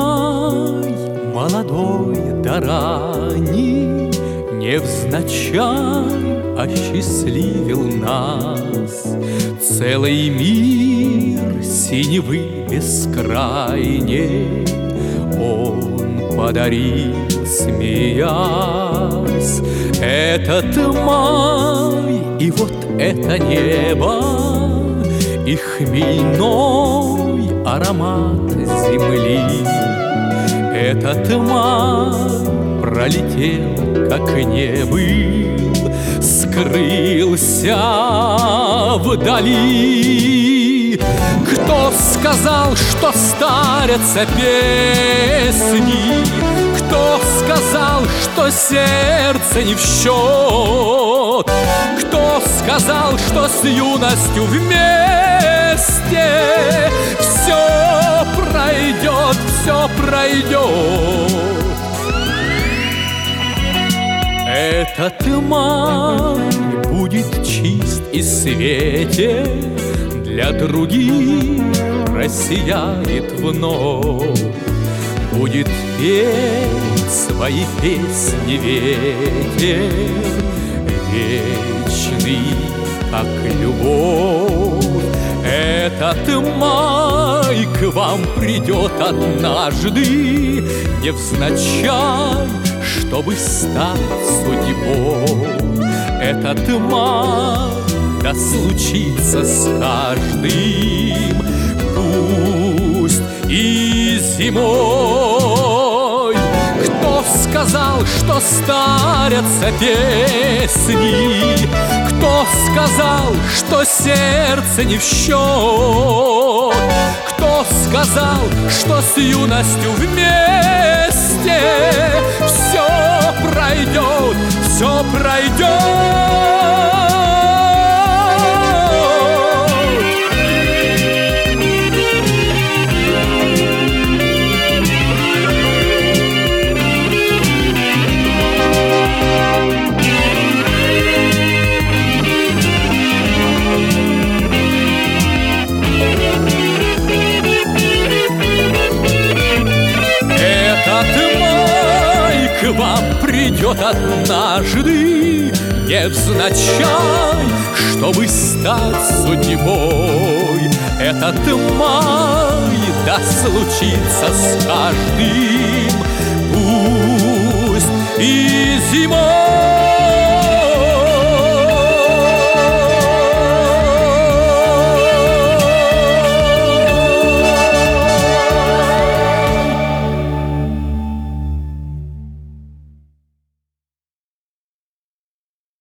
май, молодой да ранний, невзначай осчастливил нас. Целый мир синевы бескрайней он подарил, смеясь. Этот май и вот это небо, и хмельной аромат земли. Этот май пролетел, как не был, скрылся вдали. Кто сказал, что старятся песни? Кто сказал, что сердце не в счет? Кто сказал, что с юностью вместе все пройдет, все пройдет? Этот май будет чист и светен, для других просияет вновь. Будет петь свои песни ветер, вечный, как любовь. Этот май к вам придет однажды, невзначай, чтобы стать судьбой. Этот май да случится с каждым, пусть и зимой. Кто сказал, что старятся песни? Кто сказал, что сердце не в счет? Кто сказал, что с юностью вместе все пройдет, все пройдет? К вам придет однажды, невзначай, чтобы стать судьбой. Этот май да случится с каждым,